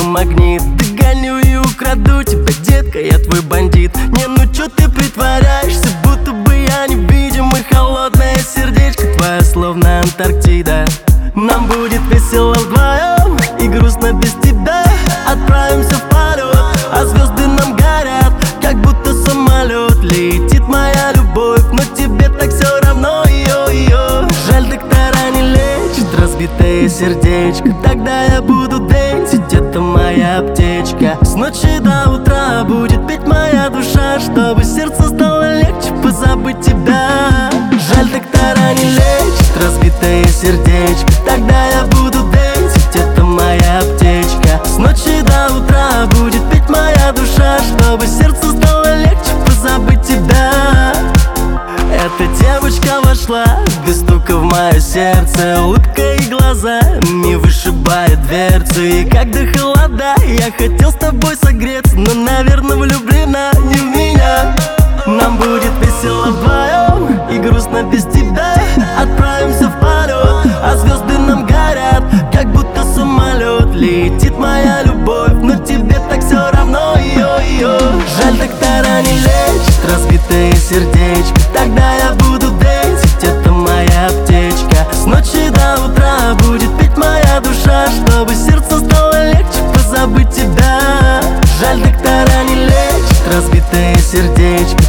магнит. Догоню и украду тебя, детка, я твой бандит. Не, ну чё ты притворяешься, будто бы я невидим. И холодное сердечко твое, словно Антарктида. Нам будет весело вдвоем и грустно без тебя. Отправимся в полет, а звезды нам горят, как будто самолет. Летит моя любовь, но тебе так все равно, ее. Жаль, доктора не лечат разбитое сердечко. Тогда я буду дэнсить, это моя аптечка. С ночи до утра будет петь моя душа, чтобы сердце стало легче позабыть тебя. Жаль, доктора не лечат разбитое сердечко. Тогда я буду дэнсить, это моя аптечка. С ночи до утра будет петь моя душа, чтобы сердце стало легче позабыть тебя. Эта девочка вошла без стука в мое сердце. Улыбка и глазами вышибает дверцу. И когда холода, я хотел с тобой согреться, но, наверное, влюблена не в меня. Нам будет весело вдвоем и грустно без тебя. Отправимся в полет, а звезды нам горят, как будто самолет. Летит моя любовь, но тебе так все равно, ее. Жаль, доктора не лечат разбитое сердечко. Тогда я буду дэнсить, это моя аптечка. С ночи до утра будет петь моя душа, чтобы сердце стало легче позабыть тебя. Жаль, доктора не лечат разбитое сердечко.